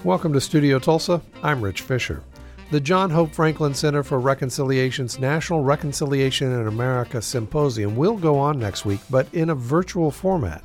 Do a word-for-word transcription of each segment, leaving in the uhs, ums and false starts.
Welcome to Studio Tulsa. I'm Rich Fisher. The John Hope Franklin Center for Reconciliation's National Reconciliation in America Symposium will go on next week, but in a virtual format.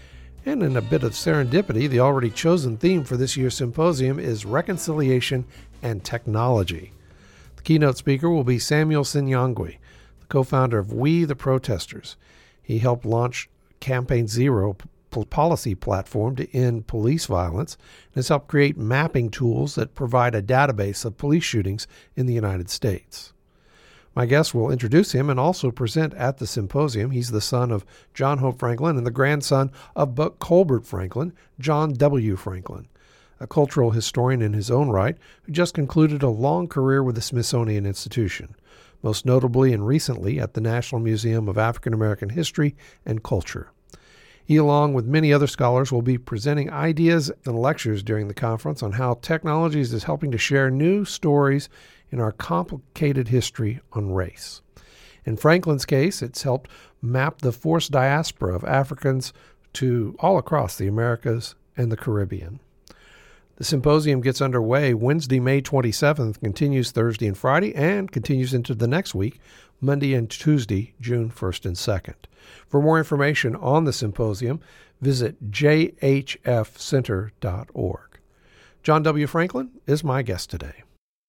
And in a bit of serendipity, the already chosen theme for this year's symposium is Reconciliation and Technology. The keynote speaker will be Samuel Sinyangwe, the co-founder of We the Protesters. He helped launch Campaign Zero policy platform to end police violence and has helped create mapping tools that provide a database of police shootings in the United States. My guest will introduce him and also present at the symposium. He's the son of John Hope Franklin and the grandson of Buck Colbert Franklin, John W. Franklin, a cultural historian in his own right who just concluded a long career with the Smithsonian Institution, most notably and recently at the National Museum of African American History and Culture. He, along with many other scholars, will be presenting ideas and lectures during the conference on how technology is helping to share new stories in our complicated history on race. In Franklin's case, it's helped map the forced diaspora of Africans to all across the Americas and the Caribbean. The symposium gets underway Wednesday, May twenty-seventh, continues Thursday and Friday, and continues into the next week, Monday and Tuesday, June first and second. For more information on the symposium, visit j h f center dot org. John W. Franklin is my guest today.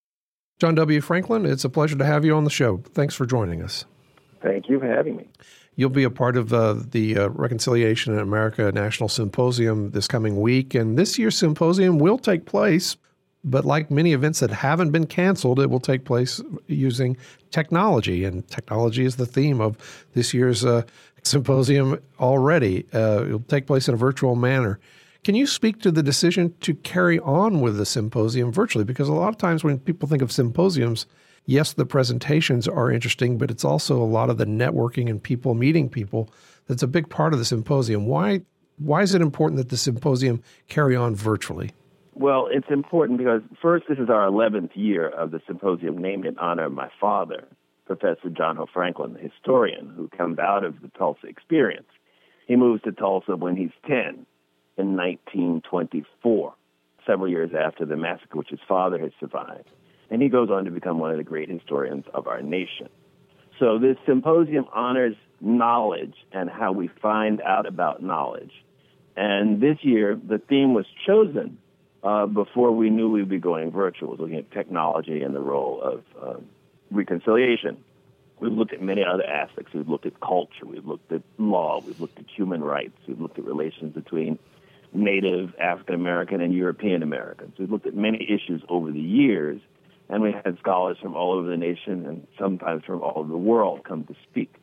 John W. Franklin, it's a pleasure to have you on the show. Thanks for joining us. Thank you for having me. You'll be a part of uh, the uh, Reconciliation in America National Symposium this coming week, and this year's symposium will take place, but like many events that haven't been canceled, it will take place using technology, and technology is the theme of this year's uh, symposium already. Uh, it'll take place in a virtual manner. Can you speak to the decision to carry on with the symposium virtually? Because a lot of times when people think of symposiums, yes, the presentations are interesting, but it's also a lot of the networking and people meeting people that's a big part of the symposium. Why, why is it important that the symposium carry on virtually? Well, it's important because, first, this is our eleventh year of the symposium named in honor of my father, Professor John Hope Franklin, the historian who comes out of the Tulsa experience. He moves to Tulsa when he's ten in nineteen twenty-four, several years after the massacre which his father had survived. And he goes on to become one of the great historians of our nation. So this symposium honors knowledge and how we find out about knowledge. And this year, the theme was chosen uh, before we knew we'd be going virtual, looking at technology and the role of uh, reconciliation. We've looked at many other aspects. We've looked at culture. We've looked at law. We've looked at human rights. We've looked at relations between Native African-American and European Americans. We've looked at many issues over the years, and we had scholars from all over the nation and sometimes from all over the world come to speak.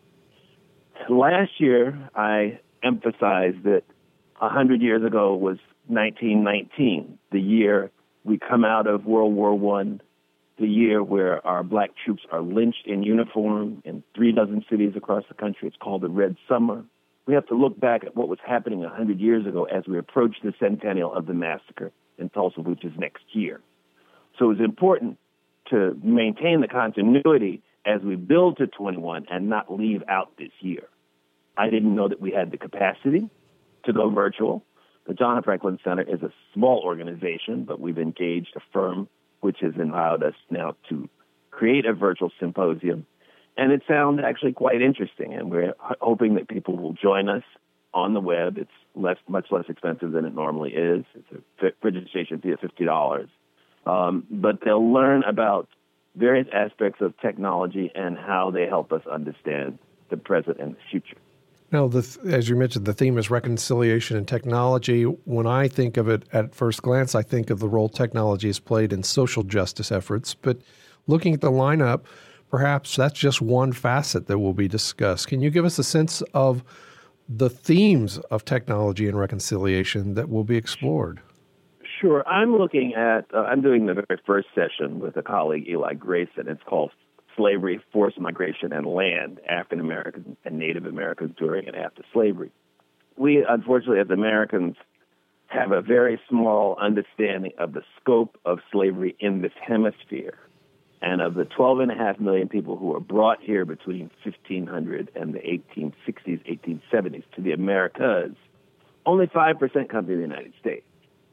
Last year, I emphasized that one hundred years ago was nineteen nineteen, the year we come out of World War One, the year where our black troops are lynched in uniform in three dozen cities across the country. It's called the Red Summer. We have to look back at what was happening one hundred years ago as we approach the centennial of the massacre in Tulsa, which is next year. So it's important to maintain the continuity as we build to twenty-one and not leave out this year. I didn't know that we had the capacity to go virtual. The John Hope Franklin Center is a small organization, but we've engaged a firm which has allowed us now to create a virtual symposium. And it sounds actually quite interesting, and we're hoping that people will join us on the web. It's less, much less expensive than it normally is. It's a registration fee of fifty dollars. Um, but they'll learn about various aspects of technology and how they help us understand the present and the future. Now, the, as you mentioned, the theme is reconciliation and technology. When I think of it at first glance, I think of the role technology has played in social justice efforts. But looking at the lineup, perhaps that's just one facet that will be discussed. Can you give us a sense of the themes of technology and reconciliation that will be explored? Sure. I'm looking at, uh, I'm doing the very first session with a colleague, Eli Grayson. It's called Slavery, Forced Migration, and Land, African Americans and Native Americans During and After Slavery. We, unfortunately, as Americans, have a very small understanding of the scope of slavery in this hemisphere. And of the twelve and a half million people who were brought here between fifteen hundred and the eighteen sixties, eighteen seventies to the Americas, only five percent come to the United States.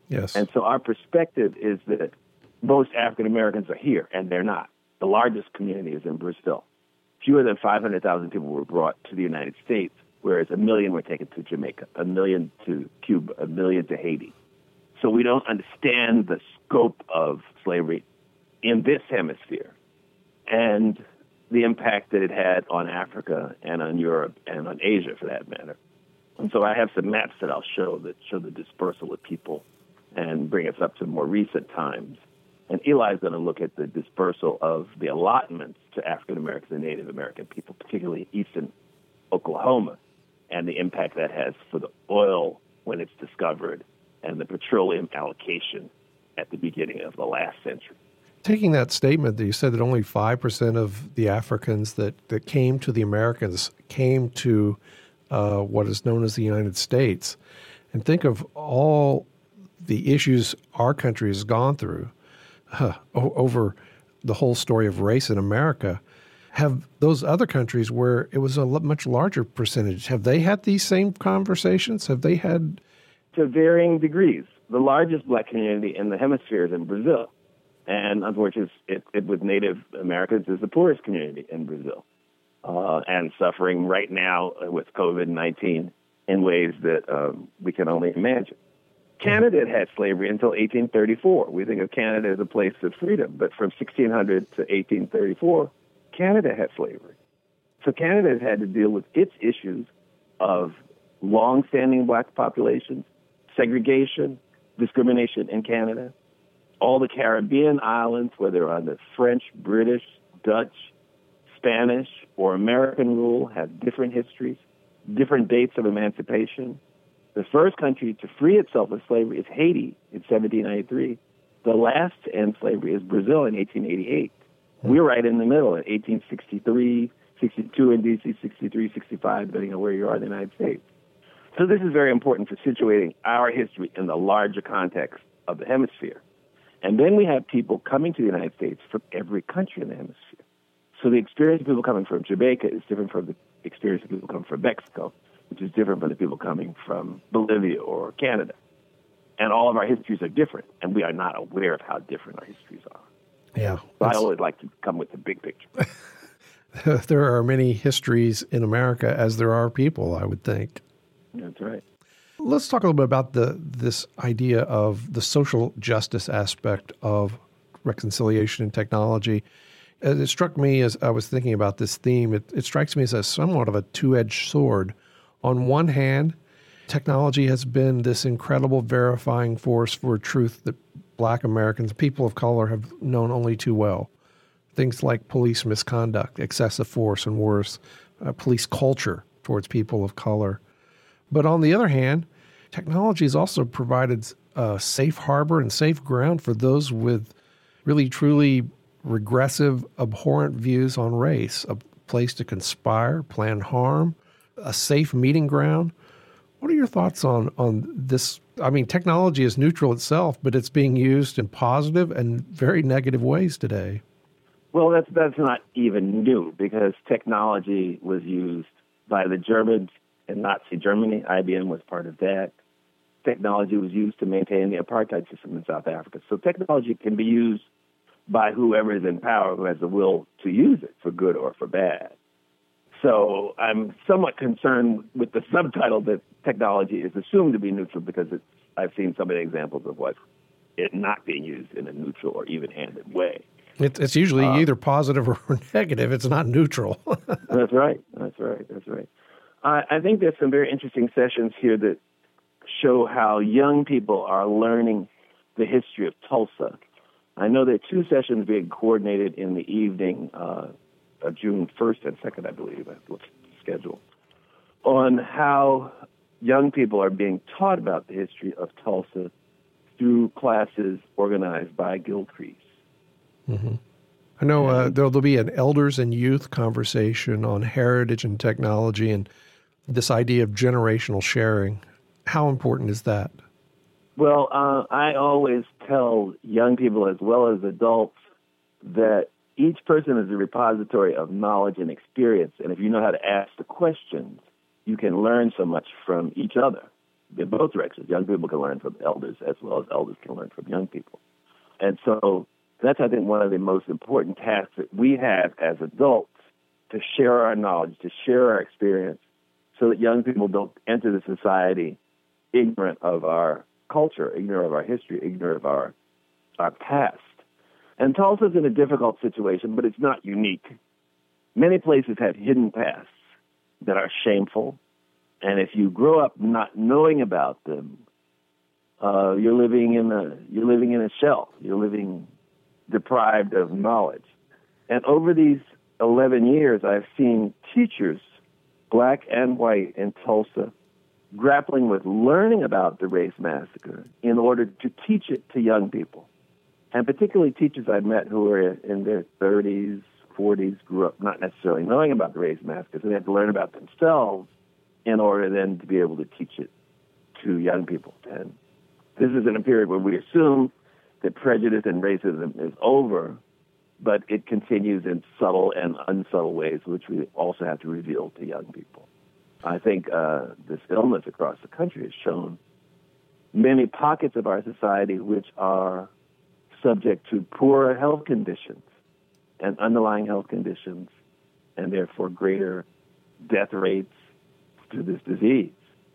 Yes. And so our perspective is that most African Americans are here, and they're not. The largest community is in Brazil. Fewer than five hundred thousand people were brought to the United States, whereas a million were taken to Jamaica, a million to Cuba, a million to Haiti. So we don't understand the scope of slavery in this hemisphere and the impact that it had on Africa and on Europe and on Asia, for that matter. And so I have some maps that I'll show that show the dispersal of people and bring us up to more recent times. And Eli's going to look at the dispersal of the allotments to African Americans and Native American people, particularly eastern Oklahoma, and the impact that has for the oil when it's discovered and the petroleum allocation at the beginning of the last century. Taking that statement that you said that only five percent of the Africans that, that came to the Americans came to uh, what is known as the United States, and think of all the issues our country has gone through uh, o- over the whole story of race in America. Have those other countries where it was a l- much larger percentage, have they had these same conversations? Have they had... To varying degrees. The largest black community in the hemisphere is in Brazil. And unfortunately, it, it with Native Americans is the poorest community in Brazil, uh, and suffering right now with COVID nineteen in ways that um, we can only imagine. Canada had slavery until eighteen thirty-four. We think of Canada as a place of freedom, but from sixteen hundred to eighteen thirty-four, Canada had slavery. So Canada has had to deal with its issues of long-standing black populations, segregation, discrimination in Canada. All the Caribbean islands, whether under French, British, Dutch, Spanish, or American rule, have different histories, different dates of emancipation. The first country to free itself of slavery is Haiti in seventeen ninety-three. The last to end slavery is Brazil in eighteen eighty-eight. We're right in the middle in eighteen sixty-three, sixty-two in D C, sixty-three, sixty-five, depending on where you are in the United States. So this is very important for situating our history in the larger context of the hemisphere. And then we have people coming to the United States from every country in the hemisphere. So the experience of people coming from Jamaica is different from the experience of people coming from Mexico, which is different from the people coming from Bolivia or Canada. And all of our histories are different, and we are not aware of how different our histories are. Yeah. So I always like to come with the big picture. There are many histories in America as there are people, I would think. That's right. Let's talk a little bit about the this idea of the social justice aspect of reconciliation and technology. It struck me as I was thinking about this theme, it, it strikes me as a somewhat of a two-edged sword. On one hand, technology has been this incredible verifying force for truth that Black Americans, people of color, have known only too well. Things like police misconduct, excessive force, and worse, uh, police culture towards people of color. But on the other hand, technology has also provided a safe harbor and safe ground for those with really, truly regressive, abhorrent views on race, a place to conspire, plan harm, a safe meeting ground. What are your thoughts on, on this? I mean, technology is neutral itself, but it's being used in positive and very negative ways today. Well, that's that's not even new, because technology was used by the Germans in Nazi Germany. I B M was part of that. Technology was used to maintain the apartheid system in South Africa. So technology can be used by whoever is in power, who has the will to use it for good or for bad. So I'm somewhat concerned with the subtitle that technology is assumed to be neutral, because it's, I've seen some of the examples of what it not being used in a neutral or even-handed way. It's, it's usually uh, either positive or negative. It's not neutral. That's right. That's right. That's right. I, I think there's some very interesting sessions here that show how young people are learning the history of Tulsa. I know there are two sessions being coordinated in the evening, uh, of June first and second, I believe, I have to look at the schedule, on how young people are being taught about the history of Tulsa through classes organized by Gilcrease. Mm-hmm. I know uh, there'll, there'll be an elders and youth conversation on heritage and technology and this idea of generational sharing. How important is that? Well, uh, I always tell young people as well as adults that each person is a repository of knowledge and experience. And if you know how to ask the questions, you can learn so much from each other. in both directions. Young people can learn from elders as well as elders can learn from young people. And so that's, I think, one of the most important tasks that we have as adults, to share our knowledge, to share our experience, so that young people don't enter the society ignorant of our culture, ignorant of our history, ignorant of our, our past. And Tulsa's in a difficult situation, but it's not unique. Many places have hidden pasts that are shameful, and if you grow up not knowing about them, uh, you're living in a you're living in a shell. You're living deprived of knowledge. And over these eleven years, I've seen teachers, black and white, in Tulsa, grappling with learning about the race massacre in order to teach it to young people. And particularly teachers I've met who were in their thirties, forties, grew up not necessarily knowing about the race massacre, so they had to learn about themselves in order then to be able to teach it to young people. And this is in a period where we assume that prejudice and racism is over, but it continues in subtle and unsubtle ways, which we also have to reveal to young people. I think uh, this illness across the country has shown many pockets of our society which are subject to poorer health conditions and underlying health conditions, and therefore greater death rates to this disease.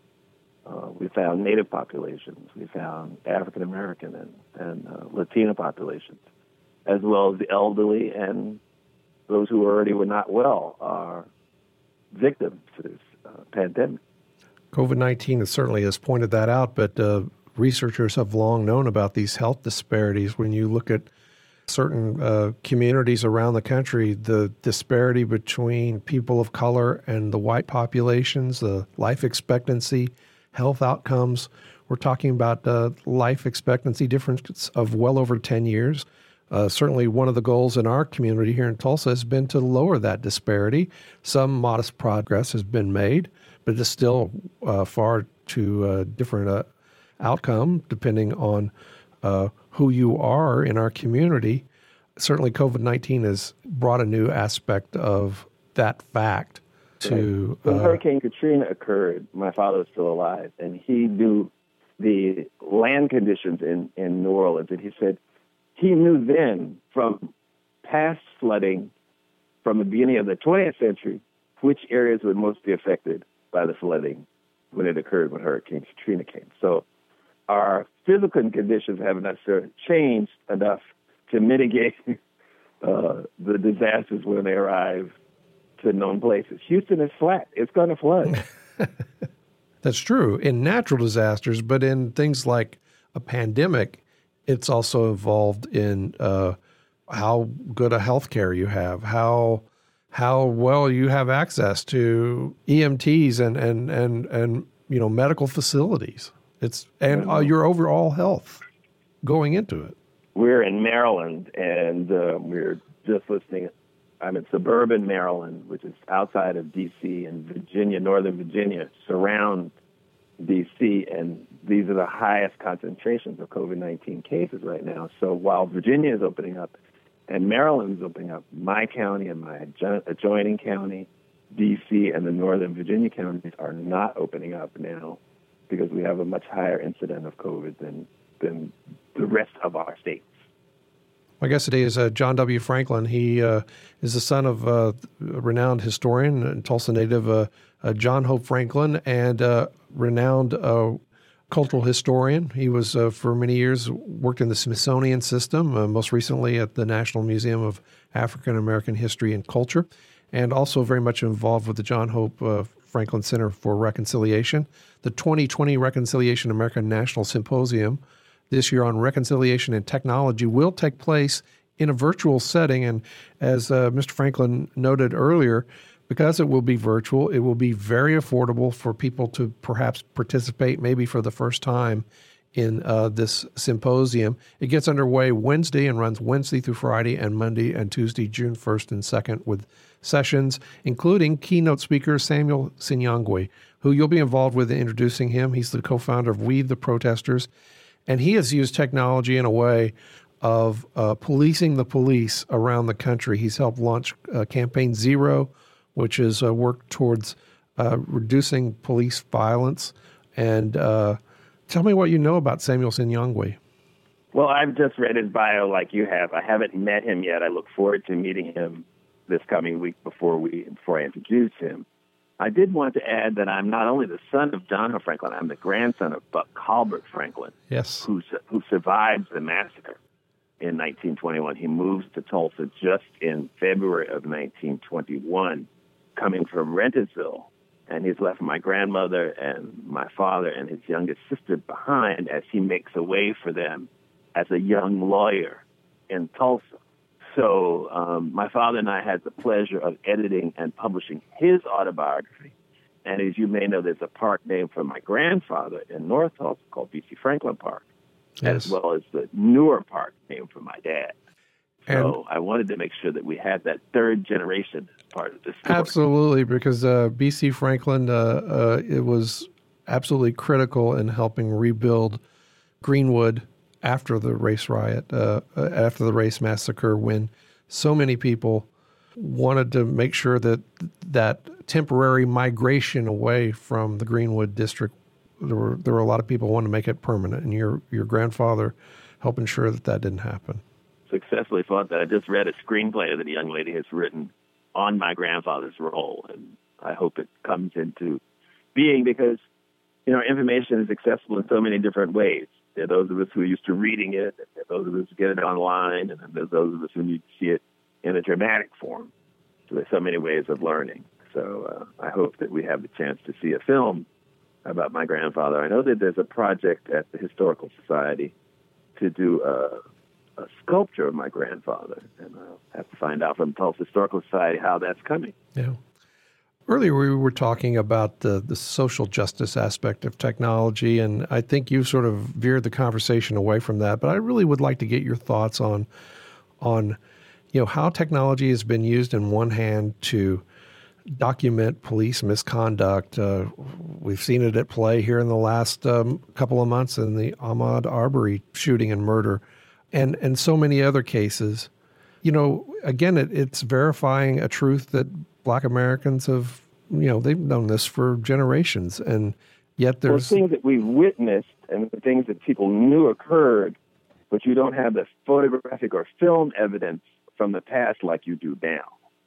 Uh, we found Native populations, we found African American and, and uh, Latino populations, as well as the elderly and those who already were not well are victims to this uh, pandemic. COVID nineteen certainly has pointed that out, but uh, researchers have long known about these health disparities. When you look at certain uh, communities around the country, the disparity between people of color and the white populations, the life expectancy, health outcomes, we're talking about uh, life expectancy difference of well over ten years. Uh, certainly one of the goals in our community here in Tulsa has been to lower that disparity. Some modest progress has been made, but it's still uh, far too uh, different uh, outcome depending on uh, who you are in our community. Certainly COVID nineteen has brought a new aspect of that fact to... When uh, Hurricane Katrina occurred, my father was still alive, and he knew the land conditions in, in New Orleans, and he said he knew then from past flooding from the beginning of the twentieth century which areas would most be affected by the flooding when it occurred when Hurricane Katrina came. So our physical conditions haven't necessarily changed enough to mitigate uh, the disasters when they arrive to known places. Houston is flat. It's going to flood. That's true in natural disasters, but in things like a pandemic, it's also involved in uh, how good a health care you have, how how well you have access to E M Ts and and and and you know medical facilities. It's and uh, your overall health going into it. We're in Maryland, and uh, we're just listening. I'm in suburban Maryland, which is outside of D C, and Virginia, Northern Virginia, surround D C, and these are the highest concentrations of COVID nineteen cases right now. So while Virginia is opening up and Maryland is opening up, my county and my adjoining county, D C, and the Northern Virginia counties are not opening up now because we have a much higher incident of COVID than than the rest of our states. My guest today is uh, John W. Franklin. He uh, is the son of uh, a renowned historian and Tulsa native, uh, uh, John Hope Franklin, and uh, renowned uh, cultural historian. He was, uh, for many years, worked in the Smithsonian system, uh, most recently at the National Museum of African American History and Culture, and also very much involved with the John Hope uh, Franklin Center for Reconciliation. The twenty twenty Reconciliation America National Symposium this year on reconciliation and technology will take place in a virtual setting. And as uh, Mister Franklin noted earlier, because it will be virtual, it will be very affordable for people to perhaps participate maybe for the first time in uh, this symposium. It gets underway Wednesday and runs Wednesday through Friday and Monday and Tuesday, June first and second, with sessions, including keynote speaker Samuel Sinyangwe, who you'll be involved with in introducing him. He's the co-founder of We the Protesters. And he has used technology in a way of uh, policing the police around the country. He's helped launch uh, Campaign Zero, which is uh, worked towards uh, reducing police violence And uh, tell me what you know about Samuelson Nyongwe. Well, I've just read his bio like you have. I haven't met him yet. I look forward to meeting him this coming week before we before I introduce him. I did want to add that I'm not only the son of John Hope Franklin, I'm the grandson of Buck Colbert Franklin, yes, who who survived the massacre in nineteen twenty-one. He moves to Tulsa just in February of nineteen twenty-one, coming from Rentersville, and he's left my grandmother and my father and his youngest sister behind as he makes a way for them as a young lawyer in Tulsa. So um, my father and I had the pleasure of editing and publishing his autobiography. And as you may know, there's a park named for my grandfather in North Tulsa called B C Franklin Park, yes, as well as the newer park named for my dad. So and I wanted to make sure that we had that third generation part of this story. Absolutely, because uh, B C Franklin, uh, uh, it was absolutely critical in helping rebuild Greenwood after the race riot, uh, after the race massacre, when so many people wanted to make sure that that temporary migration away from the Greenwood district, there were there were a lot of people who wanted to make it permanent, and your your grandfather helped ensure that that didn't happen. Successfully fought that. I just read a screenplay that a young lady has written on my grandfather's role, and I hope it comes into being because, you know, information is accessible in so many different ways. There are those of us who are used to reading it, and there are those of us who get it online, and then there's those of us who need to see it in a dramatic form. So there's so many ways of learning. So uh, I hope that we have the chance to see a film about my grandfather. I know that there's a project at the Historical Society to do a, a sculpture of my grandfather, and I'll have to find out from the Tulsa Historical Society how that's coming. Yeah. Earlier, we were talking about the, the social justice aspect of technology, and I think you sort of veered the conversation away from that. But I really would like to get your thoughts on, on, you know, how technology has been used in one hand to document police misconduct. Uh, we've seen it at play here in the last um, couple of months in the Ahmaud Arbery shooting and murder, and and so many other cases. You know, again, it, it's verifying a truth that Black Americans have, you know, they've known this for generations, and yet there's well, things that we've witnessed and the things that people knew occurred, but you don't have the photographic or film evidence from the past like you do now.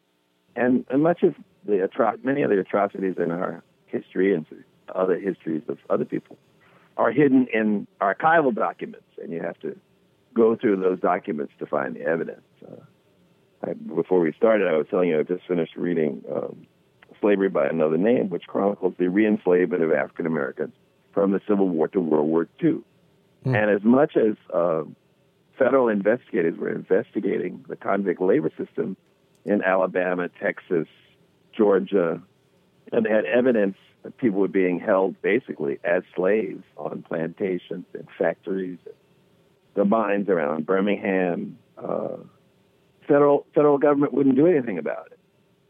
And, and much of the atro- many of the atrocities in our history and other histories of other people are hidden in archival documents, and you have to go through those documents to find the evidence. Uh, I, before we started, I was telling you I just finished reading um, Slavery by Another Name, which chronicles the re-enslavement of African Americans from the Civil War to World War Two. Mm. And as much as uh, federal investigators were investigating the convict labor system in Alabama, Texas, Georgia, and they had evidence that people were being held basically as slaves on plantations and factories, the mines around Birmingham. Uh, federal federal government wouldn't do anything about it.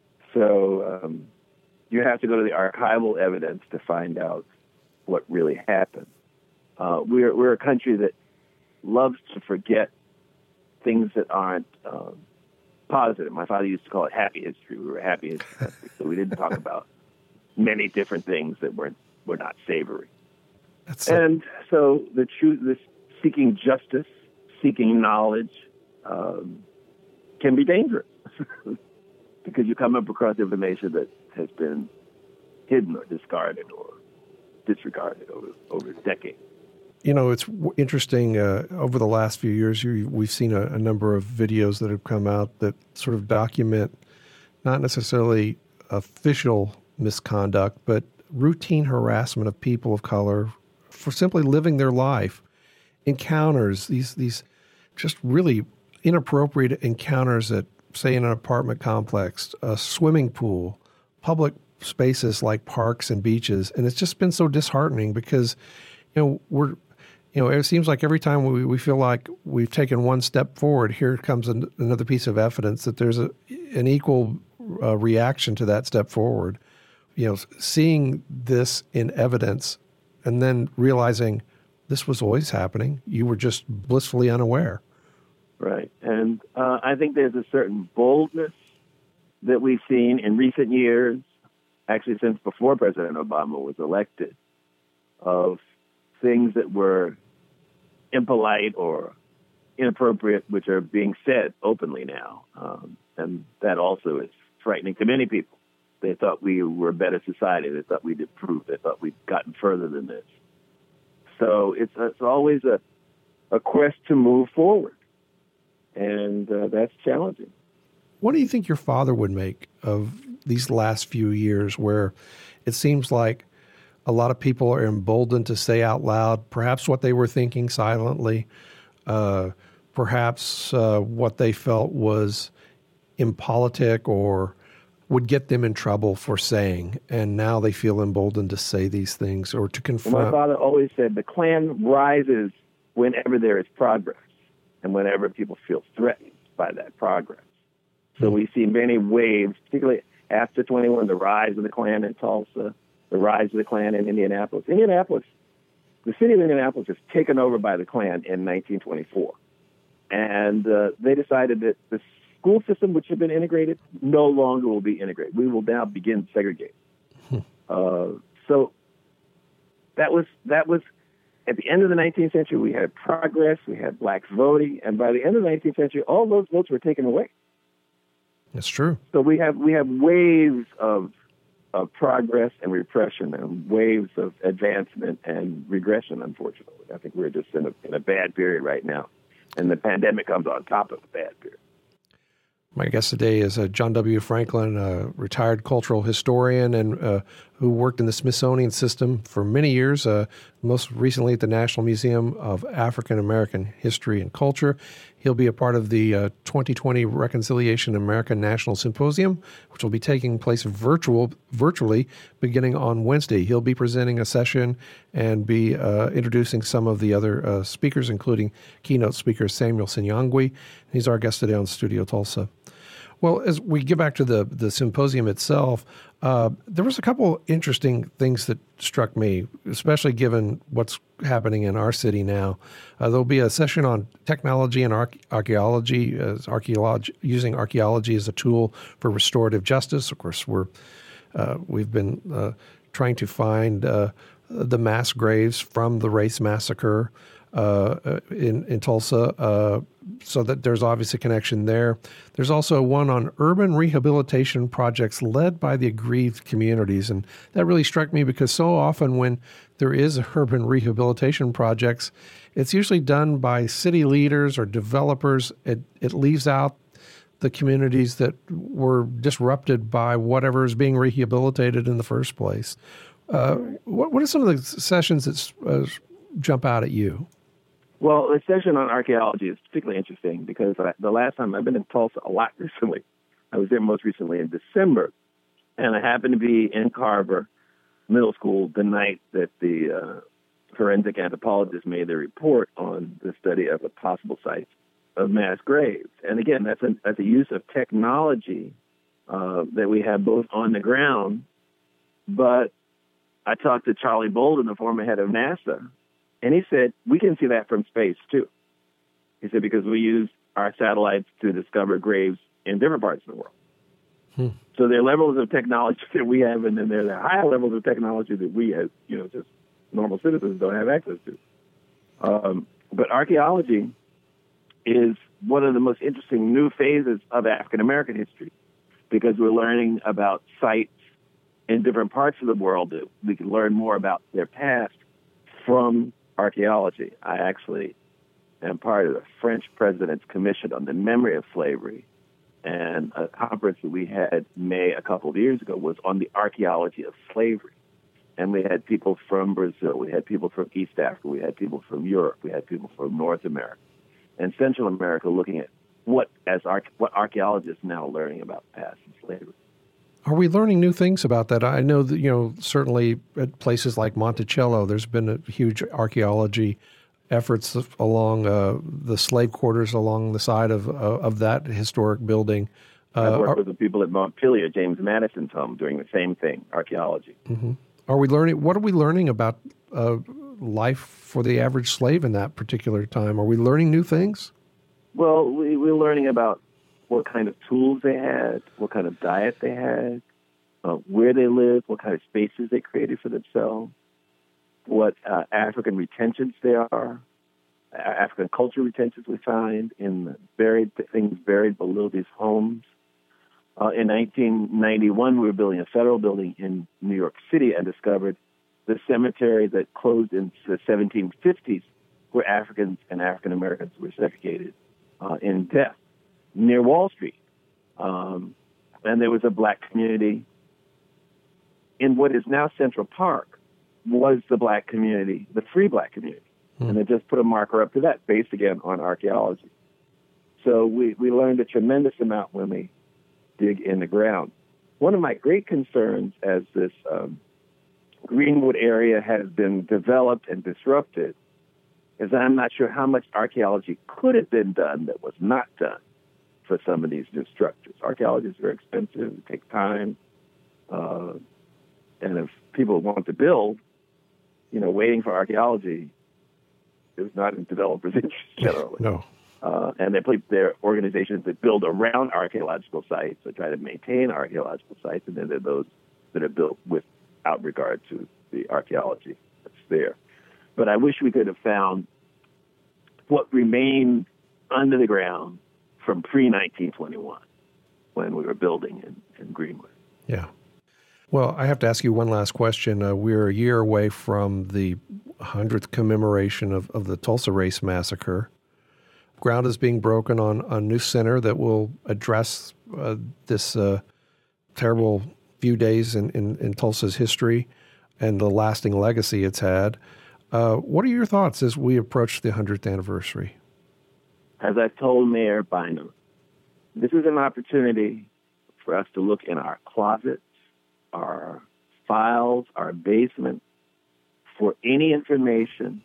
So um, you have to go to the archival evidence to find out what really happened. Uh, we're we're a country that loves to forget things that aren't um, positive. My father used to call it happy history. We were a happy history country, so we didn't talk about many different things that were were not savory. That's and a- so the truth, this seeking justice, seeking knowledge, um, can be dangerous because you come up across information that has been hidden or discarded or disregarded over over decades. You know, it's interesting. Uh, over the last few years, you, we've seen a, a number of videos that have come out that sort of document not necessarily official misconduct, but routine harassment of people of color for simply living their life. Encounters, these these just really inappropriate encounters at, say, in an apartment complex, a swimming pool, public spaces like parks and beaches. And it's just been so disheartening because, you know, we're, you know, it seems like every time we, we feel like we've taken one step forward, here comes an, another piece of evidence that there's a, an equal uh, reaction to that step forward. You know, seeing this in evidence and then realizing this was always happening. You were just blissfully unaware. Right. And uh, I think there's a certain boldness that we've seen in recent years, actually since before President Obama was elected, of things that were impolite or inappropriate, which are being said openly now. Um, and that also is frightening to many people. They thought we were a better society. They thought we'd improved. They thought we'd gotten further than this. So it's, it's always a, a quest to move forward. And uh, that's challenging. What do you think your father would make of these last few years where it seems like a lot of people are emboldened to say out loud perhaps what they were thinking silently, uh, perhaps uh, what they felt was impolitic or would get them in trouble for saying, and now they feel emboldened to say these things or to confront? Well, my father always said the Klan rises whenever there is progress and whenever people feel threatened by that progress. So we see many waves, particularly after twenty-one, the rise of the Klan in Tulsa, the rise of the Klan in Indianapolis. Indianapolis, the city of Indianapolis was taken over by the Klan in nineteen twenty-four. And uh, they decided that the school system, which had been integrated, no longer will be integrated. We will now begin segregating. Hmm. Uh, so that was that was at the end of the nineteenth century, we had progress, we had blacks voting, and by the end of the nineteenth century, all those votes were taken away. That's true. So we have we have waves of of progress and repression, and waves of advancement and regression. Unfortunately, I think we're just in a in a bad period right now, and the pandemic comes on top of a bad period. My guest today is uh, John W. Franklin, a retired cultural historian and uh, who worked in the Smithsonian system for many years, uh, most recently at the National Museum of African American History and Culture. He'll be a part of the uh, twenty twenty Reconciliation American National Symposium, which will be taking place virtual, virtually beginning on Wednesday. He'll be presenting a session and be uh, introducing some of the other uh, speakers, including keynote speaker Samuel Sinyangwe. He's our guest today on Studio Tulsa. Well, as we get back to the, the symposium itself, uh, there was a couple interesting things that struck me, especially given what's happening in our city now. Uh, there'll be a session on technology and arch- archaeology, as archaeology, using archaeology as a tool for restorative justice. Of course, we're uh, we've been uh, trying to find uh, the mass graves from the race massacre uh, in in Tulsa. Uh, So that there's obviously a connection there. There's also one on urban rehabilitation projects led by the aggrieved communities. And that really struck me because so often when there is urban rehabilitation projects, it's usually done by city leaders or developers. It, it leaves out the communities that were disrupted by whatever is being rehabilitated in the first place. Uh, what, what are some of the sessions that uh, jump out at you? Well, the session on archaeology is particularly interesting because I, the last time I've been in Tulsa a lot recently, I was there most recently in December, and I happened to be in Carver Middle School the night that the uh, forensic anthropologist made their report on the study of a possible site of mass graves. And again, that's a, that's a use of technology uh, that we have both on the ground, but I talked to Charlie Bolden, the former head of NASA, and he said, we can see that from space, too. He said, because we use our satellites to discover graves in different parts of the world. Hmm. So there are levels of technology that we have, and then there are higher levels of technology that we, as you know, just normal citizens, don't have access to. Um, but archaeology is one of the most interesting new phases of African American history because we're learning about sites in different parts of the world that we can learn more about their past from archaeology. I actually am part of the French President's Commission on the Memory of Slavery, and a conference that we had in May a couple of years ago was on the archaeology of slavery. And we had people from Brazil, we had people from East Africa, we had people from Europe, we had people from North America and Central America looking at what as arch- what archaeologists now are learning about past slavery. Are we learning new things about that? I know that, you know, certainly at places like Monticello, there's been a huge archaeology efforts along uh, the slave quarters along the side of uh, of that historic building. Uh, I've worked are, with the people at Montpelier, James Madison's home, doing the same thing, archaeology. Mm-hmm. Are we learning? What are we learning about uh, life for the average slave in that particular time? Are we learning new things? Well, we, we're learning about what kind of tools they had, what kind of diet they had, uh, where they lived, what kind of spaces they created for themselves. what uh, African retentions there are, African culture retentions we find in the buried things buried below these homes. Uh, in nineteen ninety-one, we were building a federal building in New York City and discovered the cemetery that closed in the seventeen fifties, where Africans and African Americans were segregated uh, in death near Wall Street. Um, and there was a black community in what is now Central Park, was the black community, the free black community. Hmm. And they just put a marker up to that, based again on archaeology. So we, we learned a tremendous amount when we dig in the ground. One of my great concerns as this um, Greenwood area has been developed and disrupted is that I'm not sure how much archaeology could have been done that was not done for some of these new structures. Archaeology is very expensive, it takes time, uh, and if people want to build, you know, waiting for archaeology is not in developers' interest generally. No. Uh, and they play their organizations that build around archaeological sites or try to maintain archaeological sites, and then there are those that are built without regard to the archaeology that's there. But I wish we could have found what remained under the ground from pre nineteen twenty-one when we were building in, in Greenwood. Yeah. Well, I have to ask you one last question. Uh, we're a year away from the hundredth commemoration of, of the Tulsa Race Massacre. Ground is being broken on a new center that will address uh, this uh, terrible few days in, in, in Tulsa's history and the lasting legacy it's had. Uh, what are your thoughts as we approach the hundredth anniversary? As I told Mayor Bynum, this is an opportunity for us to look in our closets, our files, our basement, for any information,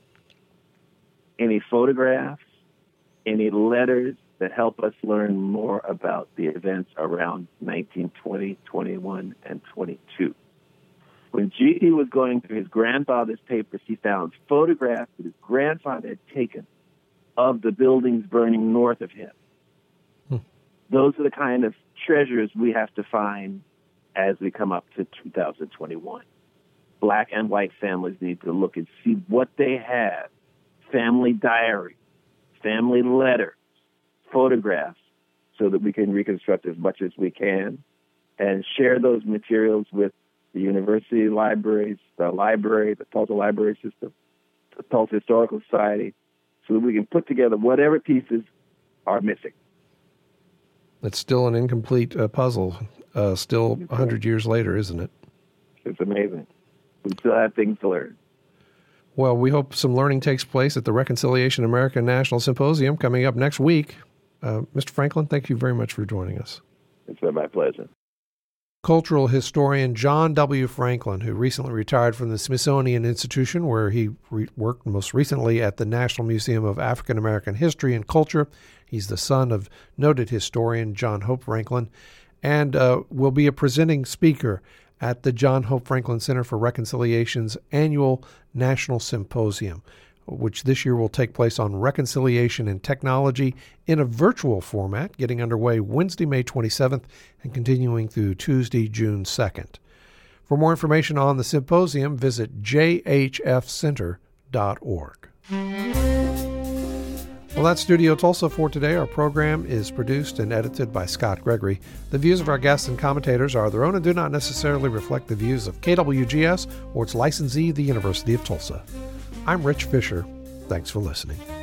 any photographs, any letters that help us learn more about the events around nineteen twenty, twenty-one, and twenty-two. When G D was going through his grandfather's papers, he found photographs that his grandfather had taken of the buildings burning north of him. Hmm. Those are the kind of treasures we have to find as we come up to two thousand twenty-one. Black and white families need to look and see what they have. Family diaries, family letters, photographs, so that we can reconstruct as much as we can and share those materials with the university libraries, the library, the Tulsa Library System, the Tulsa Historical Society, so that we can put together whatever pieces are missing. It's still an incomplete uh, puzzle, uh, still one hundred years later, isn't it? It's amazing. We still have things to learn. Well, we hope some learning takes place at the Reconciliation American National Symposium coming up next week. Uh, Mister Franklin, thank you very much for joining us. It's been my pleasure. Cultural historian John W. Franklin, who recently retired from the Smithsonian Institution, where he re- worked most recently at the National Museum of African American History and Culture. He's the son of noted historian John Hope Franklin, and uh, will be a presenting speaker at the John Hope Franklin Center for Reconciliation's annual National Symposium, which this year will take place on reconciliation and technology in a virtual format, getting underway Wednesday, May twenty-seventh, and continuing through Tuesday, June second. For more information on the symposium, visit j h f center dot org. Well, that's Studio Tulsa for today. Our program is produced and edited by Scott Gregory. The views of our guests and commentators are their own and do not necessarily reflect the views of K W G S or its licensee, the University of Tulsa. I'm Rich Fisher. Thanks for listening.